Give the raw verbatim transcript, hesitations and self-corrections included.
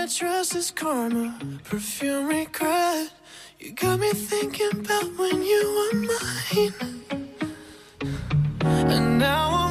trust is karma, perfume regret. You got me thinking about when you were mine. And now